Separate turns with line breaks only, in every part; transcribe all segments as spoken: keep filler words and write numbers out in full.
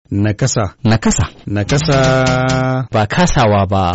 Nakasa.
Nakasa.
Nakasa.
Ba kasawa ba.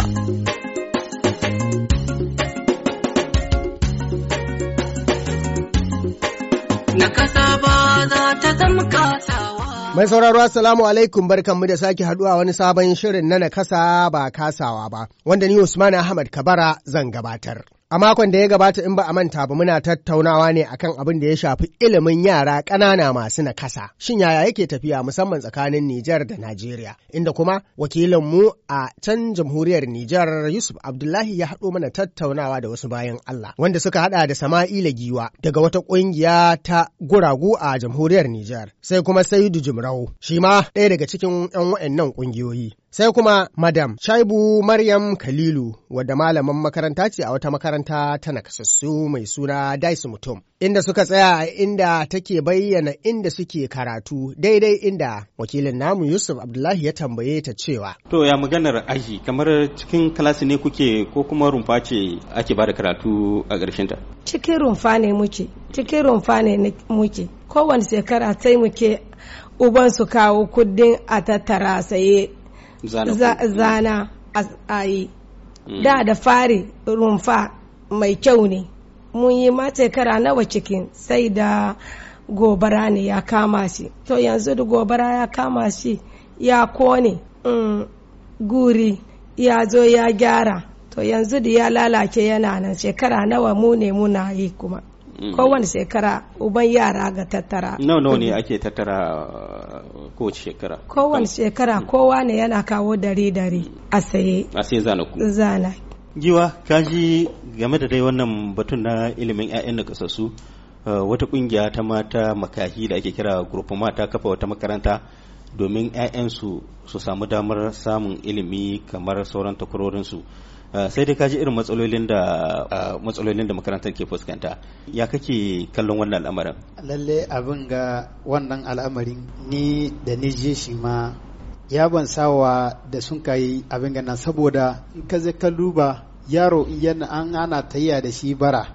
Nakasa ba za ta zama kasawa.
Mai sauraro assalamu alaikum, barkanmu da sake haduwa wani sabon shirin na nakasa ba kasawa ba, wanda ni Usman Ahmad Kabara zan gabatar. A makon da ya gabata in ba a manta ba muna tattaunawa ne akan abin da ya shafi ilimin yara ƙanana masu nakasa. Shin yaya yake tafiya musamman tsakanin Nijar da Najeriya? Inda kuma wakilinmu a can jamhuriyar Nijar Yusuf Abdullahi ya haɗo mana tattaunawa da wasu bayan Allah wanda suka haɗa da Sama'ila Giwa daga wata ƙungiya ta guragu a jamhuriyar Nijar. Sai kuma Saidu Jimrau, shi ma ɗaya daga cikin 'yan waɗannan ƙungiyoyi. Sai kuma Madam Shaibu Maryam Khalilu, wadda malaman makaranta ce a wata makaranta ta nakasassu mai suna Daisu Mutum, inda suka tsaya a inda take bayyana inda suke karatu, daidai inda wakilin namu Yusuf Abdullahi ya tambaye ta cewa.
To ya maganar aji, kamar cikin kalasi ne kuke ko kuma rumfa ce ake bada karatu a ƙarshenta?
Cikin rumfa ne muke, cikin rumfa ne muke. Kowane shekara sai muke uban su kawo kuɗin a tattara saye. Zana, zana a yi mm. da da fari rumfa mai kyau ne mun yi ma shekara nawa cikin sai da gobara ne ya kama shi, to yanzu da gobara ya kama shi ya kone mm, guri ya zo ya gyara, to yanzu da ya lalace yana nan. Shekara nawa mu ne muna yi kuma mm. kowane shekara uban yara ga tattara
nawa nawa ne ake tattara kowace shekara?
Kowane shekara kowa ne yana kawo dare-dare a saye.
A sai zana ku?
Zana.
Giwa, kaji game da dai wannan batun na ilimin 'ya'yan da kasassu, wata kungiya ta mata makahi da ake kira Gurfuma ta kafa wata makaranta domin 'ya'yansu su samu damar samun ilimi kamar sauran takwarorinsu. Uh, sai dai kaji irin matsalolin da uh, matsalolin da makarantar ke fuskanta. Ya kake kallon wannan al'amarin?
Lalle abin ga wannan al'amarin ni da ni je shi ma ya ban sawa da sun kai abin ga nan, saboda in ka zai ka duba yaro yana an ana tayya da shi bara,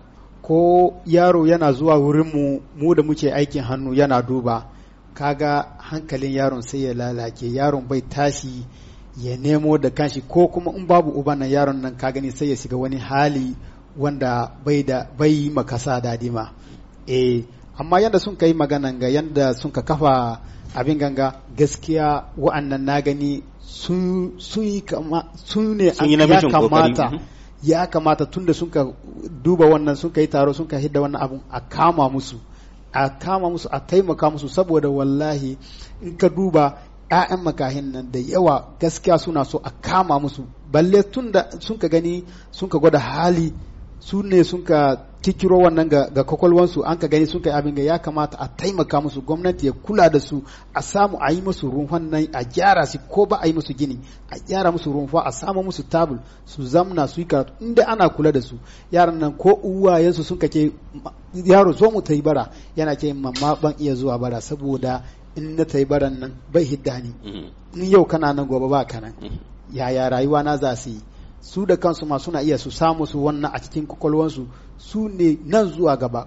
ko yaro yana zuwa wurin mu mu da muke aikin hannu yana duba, kaga hankalin yaron sai ya lalace, yaron bai tashi ya nemo da kanshi, ko kuma in babu uban nan yaron nan ka gani sai ya shiga wani hali wanda bai da bai makasa dadi ma. Eh amma yanda sun kai maganan ga yanda sun ka kafa abin ganga, gaskiya wa'annan na gani sun sun yi kama sun ne ya kamata ya kamata tunda sun ka duba wannan, sun ka yi taro, sun ka hidda wannan abun a kama musu a kama musu a taimaka musu, saboda wallahi in ka duba ‘ya'yan makahin nan da yawa gaskiya suna so a kama musu, balle tun da sun ka gani sun ka gwada hali, su ne sun ka kikiro wannan ga, ga kwakwalwansu, an ka gani sun ka abin ga ya kamata a taimaka musu, gwamnati ya kula da su, a samu a yi musu rumfan nan a gyara su, ko ba a yi musu gini a gyara musu rumfa, a samu musu tabul su zamna su yi karatu inda ana kula da su. Yaran nan ko uwayensu sun ka ke yaro zo mu ta yi bara, yana ce mamma ban iya zuwa bara saboda in na ta yi baran nan bai hidda ni, in yau kana nan gobe ba kana yaya rayuwa na za su yi. Su da kansu ma suna iya su samu su wannan a cikin kwakwalwansu, su ne nan zuwa gaba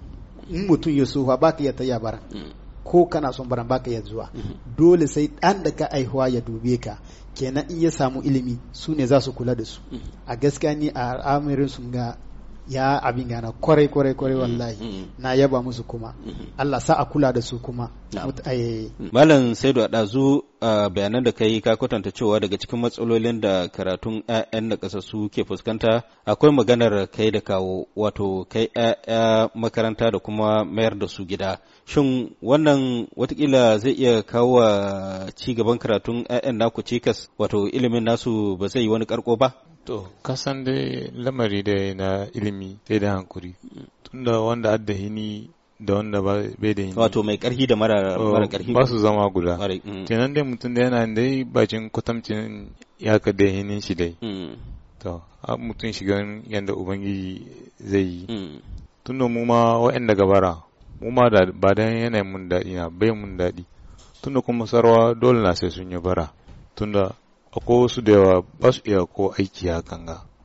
in mutum ya sofa ba ka iya ta bara, ko kana son baran ba ka iya zuwa, dole sai ɗan da ka aihuwa ya dube ka, kenan in ya samu ilimi su ne za su kula da su. A gaskiya ni a al'amarin sun ga ya abin gana kwarai kwarai kwarai wallahi mm -hmm. na yaba musu kuma mm -hmm. Allah sa a kula da su kuma no.
Malam Saidu, a ɗazu uh, bayanan da kai ka kwatanta cewa daga cikin matsalolin da karatun 'ya'yan da ƙasassu ke fuskanta akwai maganar kai da kawo, wato kai 'ya'ya makaranta da kuma mayar da su gida. Shin wannan watakila zai iya kawo ci gaban karatun 'ya'yan naku cikas, wato ilimin nasu ba zai yi wani karko ba?
To, kasan dai lamari dai na ilimi sai da hankuri, tunda wanda adda hini da wanda bai da hini.
Wato mai karhi da mara, mara karhi
ba su zama guda. Kenan dai mutum da yana dai bacin kwatamcin ya ka da hinin shi dai. To, a mutum shigan yadda Ubangiji zai yi. Tunda mu ma waɗanda gabara, mu ma ba da yanayin mun daɗi na bai mun daɗi. Tunda kuma sarwa dole na sai sun yi bara. Tunda akwai wasu da yawa ba su iya ko aiki hakan ga,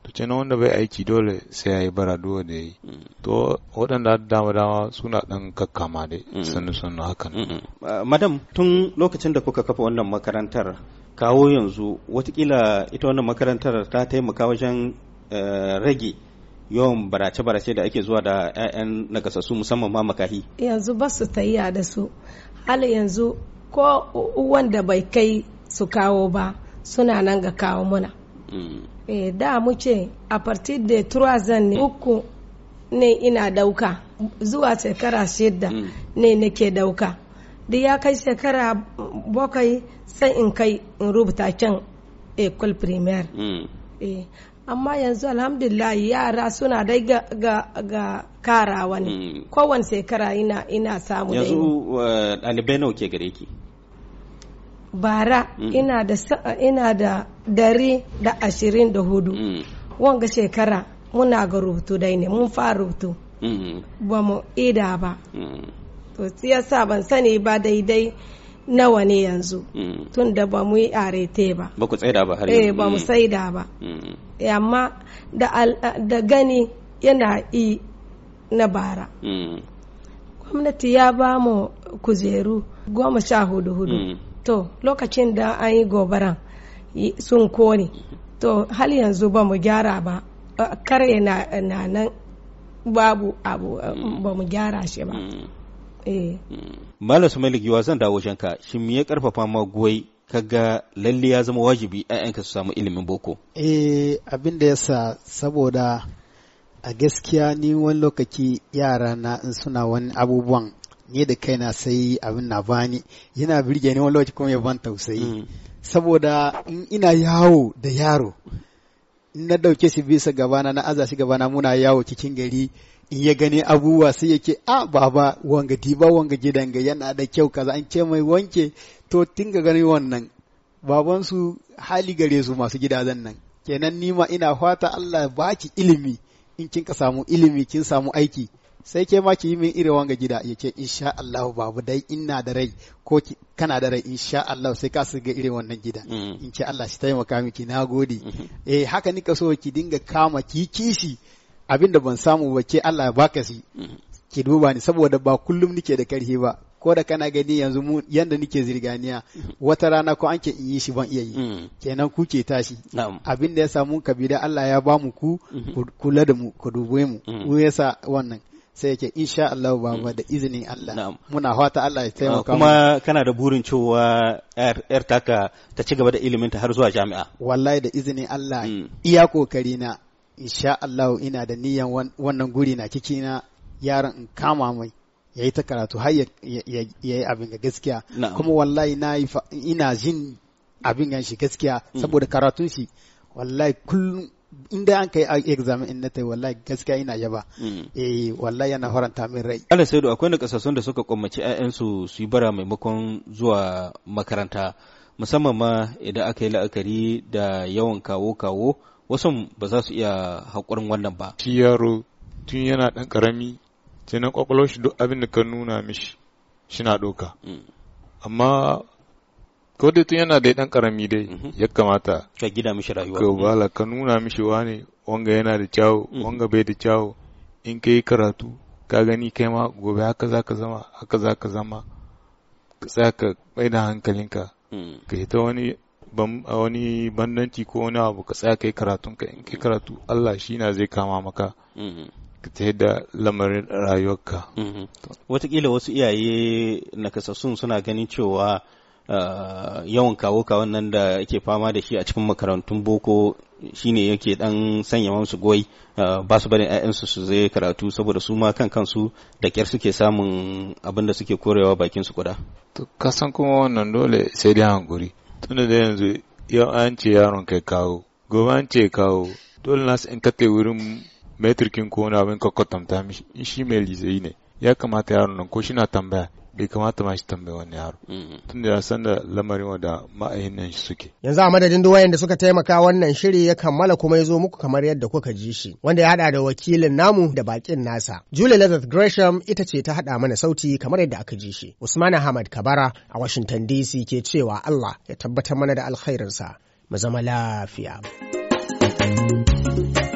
to ce na wanda bai aiki dole sai ya yi bara dole da yi to waɗanda dama dama suna ɗan kakkama dai sannu sannu hakan.
Madam, tun lokacin da kuka kafa wannan makarantar kawo yanzu watakila ita wannan makarantar ta taimaka wajen rage yawan barace-barace da ake zuwa da 'ya'yan nakasassu musamman ma makahi. Yanzu
ba su tayya da su, hali yanzu ko wanda bai kai su kawo ba suna nan ga kawo muna. Eh, da muke a partir da turazan ne uku ne ina dauka zuwa shekara shida ne nake dauka da ya kai shekara bakwai sai in kai in rubuta can école primaire. Eh, amma yanzu alhamdulillah yara suna dai ga, ga, ga karawa ne kowane shekara ina, ina samu da
yanzu ɗalibai nawa ke gare ki?
bara mm. ina da ina da dari da ashirin da hudu mm. wanga shekara muna ga rubutu dai ne mun fara rubutu mm. ba mu ida ba mm. to siyasa ban sani ba daidai nawa ne yanzu mm. tun da ba mu yi arete ba
ba ku tsaida ba har yanzu
eh ba mu tsaida ba mm. e, amma da, da gani yana yi na bara mm. gwamnati ya ba mu kujeru goma sha hudu hudu mm. to lokacin da an yi gobaran sun kone to hal yanzu ba mu gyara ba kare na nan babu abu ba mu gyara shi ba. eh
Malam Sumaili Giwa zan dawo wajenka, shin me ya karfafa ma goyi kaga lalle ya zama wajibi ƴaƴanka su samu ilimin boko?
eh abin da yasa saboda a gaskiya ni wani lokaci yara na in suna wani abubuwan ne da kaina sai abin na bani yana birge ni wani lokaci kuma ya ban tausayi mm. saboda in ina yawo da yaro in na dauke shi bisa gabana na aza shi gabana muna yawo cikin gari in ya gani abubuwa sai yake a baba wanga diba wanga gidan ga yana da kyau kaza an ce mai wanke to tinga gani wannan baban su hali gare su masu gidajen nan kenan nima ina fata Allah ya baki ilimi in kin ka samu ilimi kin samu aiki sai ke ma ki yi min irin wanga gida ya ce insha Allah babu dai ina da rai ko kana da rai insha Allah sai ka su ga irin wannan gida mm. in ce Allah shi taimaka miki na gode mm-hmm. eh haka nika so ki dinga kama ki kishi abinda ban samu ba ke Allah ya baka shi mm-hmm. ki duba ni saboda ba kullum nike da karhi ba ko da kana gani yanzu mu yanda nike zirganiya mm-hmm. wata rana ko an ke in yi shi ban iya yi mm-hmm. kenan ku ke tashi abinda ya samu kabila Allah ya ba mu ku mm-hmm. kula da mu ku dube mu ku mm-hmm. yasa wannan sai yake insha Allah baba da izinin Allah muna fata Allah ya taimaka
kuma kana da burin cewa yar taka ta ci gaba da ilimin ta har zuwa jami'a?
Wallahi da izinin Allah mm. iya kokari na insha Allah ina da niyan wannan guri na ciki na yaron in kama mai yayi ta karatu har yayi abin ga gaskiya kuma wallahi na ina jin abin gan shi gaskiya mm. saboda karatun shi wallahi kullum inda an kai examen in na tai wallahi gaskiya ina yaba mm. eh wallahi yana faranta min rai.
Allah sai da akwai na kasassun da suka kwammaci ƴaƴansu su yi bara maimakon zuwa makaranta musamman ma idan aka yi la'akari da yawan kawo kawo wasu ba za su iya haƙurin wannan ba.
Shi yaro tun yana ɗan ƙarami sai na ƙwaƙwalwar shi duk abin da ka nuna mishi shi na ɗauka mm. amma ko dai tun yana da ɗan ƙarami dai mm-hmm. ya kamata
ka gida mishi rayuwa
ka bala ka nuna mishi wane wanga yana da kyawu mm-hmm. wanga bai da kyawu in ka yi karatu ka gani kai ma gobe haka za ka zama haka za ka zama ka tsaya ka bai da hankalinka mm-hmm. ka yi ta wani wani bandanci ko wani abu ka tsaya ka yi karatun ka in kai karatu Allah shi na zai kama maka mm-hmm. ka ta yadda lamarin rayuwarka
mm-hmm. Wataƙila wasu iyaye nakasassun suna ganin cewa Uh, yawan kawo kawon nan da ake fama da shi a cikin makarantun boko shine yake dan sanya musu goyi uh, ba su barin ƴaƴansu su zai karatu saboda su ma kan kansu da kyar suke samun abin da suke korewa bakin su kuda.
To kasan kuma wannan dole sai dai hankuri tunda da yanzu yau an ce yaron kai kawo gobe an ce kawo dole nasu in ka tai wurin metrikin ko wani abin ka kwatanta mishi in shi mai lizayi ne ya kamata yaron nan ko shi na tambaya bai kamata ma shi tambaye wani yaro tun da ya san da lamarin wanda ma'ayin nan shi suke.
Yanzu a madadin duk wayanda suka taimaka wannan shiri ya kammala kuma ya zo muku kamar yadda kuka ji shi wanda ya hada da wakilin namu da bakin nasa. Julie Lazarus Gresham ita ce ta hada mana sauti kamar yadda aka ji shi. Usman Ahmad Kabara a Washington D C ke cewa Allah ya tabbatar mana da alkhairinsa. Mu zama lafiya.
Thank you.